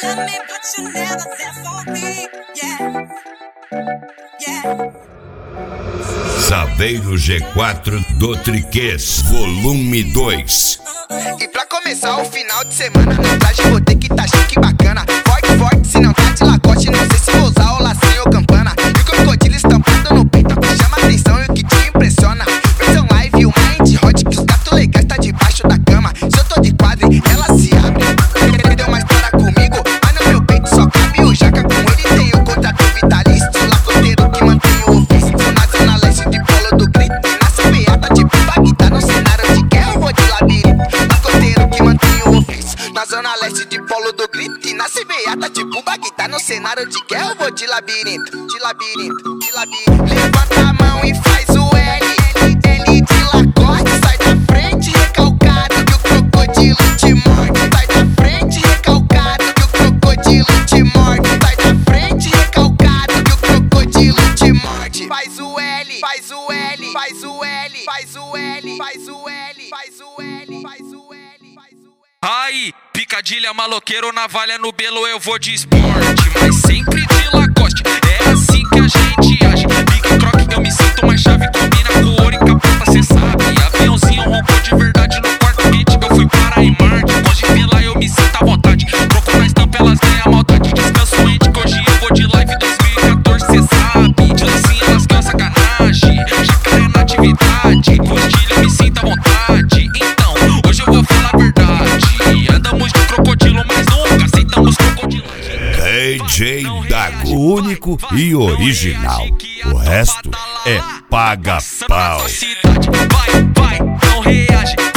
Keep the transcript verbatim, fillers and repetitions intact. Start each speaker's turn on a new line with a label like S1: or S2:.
S1: love me, but you're never there for me. Yeah, yeah.
S2: Saveiro G quatro do Triquês, volume dois.
S3: E pra começar o final de semana, na traje vou ter que tá chique bacana. Forte, forte, se não tá de lacoste, não sei se vou usar o lacinho ou campana. E o crocodilo estampado no peito, que chama atenção e o que te impressiona. Versão live, o mind hot, que os gatos legais tá debaixo da cama. Se eu tô de quadre, ela se abre. Deu uma história comigo, mas no meu peito só cabe o jaca. Com ele tem o contrato vitalício, o lacoteiro que mantém o ofício. Sou na zona leste de Polo do Grito, e na C B A tá tipo Bagdá. No cenário de guerra eu vou de labirinto, lacoteiro que mantém o ofício. Na zona leste de Polo do Grito, e na C B A tá tipo Bagdá. No cenário de guerra eu vou de labirinto, de labirinto, de labirinto. Levanta a mão e faz o L, L, L de lacoste. Sai da frente recalcado que o crocodilo te morde. Sai da frente recalcado que o crocodilo te morde. Sai da frente recalcado que o crocodilo te morde. Faz o L, faz o L, faz o L, faz o L, faz o L, faz o L, faz o L, faz o L.
S4: Aí, picadilha, maloqueiro, navalha no belo, eu vou de esporte, mas sempre de Lacoste. É assim que a gente age. Pique croque, eu me sinto mais chave. Combina com ouro e capota, cê sabe. Aviãozinho roncou de verdade no quarto quente. Eu fui para em Marte. Hoje pela eu me sinto à vontade. Troco na estampa, elas ganham a maldade. Descanso ente, que hoje eu vou de live dois mil e quatorze, cê sabe. De lacinha elas ganham sacanagem. Jacaré na atividade. Postilha, eu me sinto à vontade. Então, hoje eu vou falar a verdade. Andamos de crocodilo, mas nunca aceitamos crocodilagem.
S2: D J Dago, o único e original. O resto é paga-pau.
S4: Vai, vai, não reage.